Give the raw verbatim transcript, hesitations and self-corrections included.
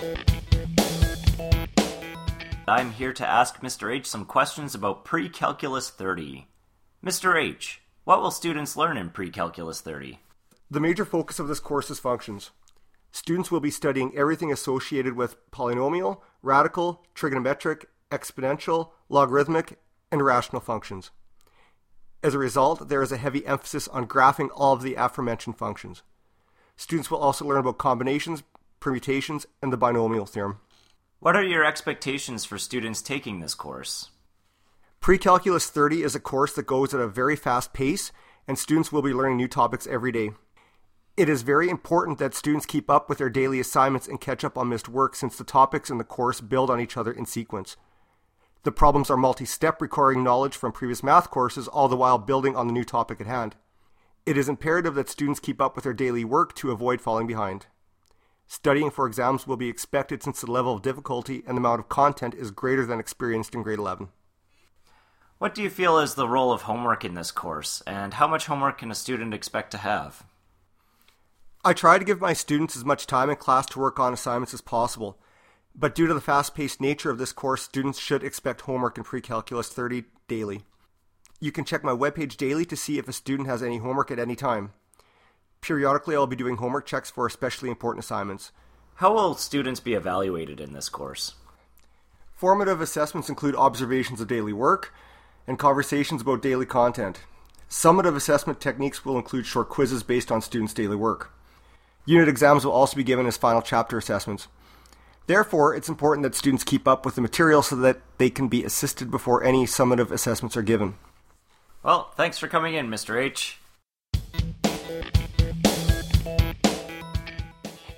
I'm here to ask Mister H some questions about Pre-Calculus thirty. Mister H, what will students learn in Pre-Calculus thirty? The major focus of this course is functions. Students will be studying everything associated with polynomial, radical, trigonometric, exponential, logarithmic, and rational functions. As a result, there is a heavy emphasis on graphing all of the aforementioned functions. Students will also learn about combinations, permutations, and the binomial theorem. What are your expectations for students taking this course? Pre-Calculus thirty is a course that goes at a very fast pace, and students will be learning new topics every day. It is very important that students keep up with their daily assignments and catch up on missed work, since the topics in the course build on each other in sequence. The problems are multi-step, requiring knowledge from previous math courses, all the while building on the new topic at hand. It is imperative that students keep up with their daily work to avoid falling behind. Studying for exams will be expected, since the level of difficulty and the amount of content is greater than experienced in grade eleven. What do you feel is the role of homework in this course, and how much homework can a student expect to have? I try to give my students as much time in class to work on assignments as possible, but due to the fast-paced nature of this course, students should expect homework in Pre-Calculus thirty daily. You can check my webpage daily to see if a student has any homework at any time. Periodically, I'll be doing homework checks for especially important assignments. How will students be evaluated in this course? Formative assessments include observations of daily work and conversations about daily content. Summative assessment techniques will include short quizzes based on students' daily work. Unit exams will also be given as final chapter assessments. Therefore, it's important that students keep up with the material so that they can be assisted before any summative assessments are given. Well, thanks for coming in, Mister H.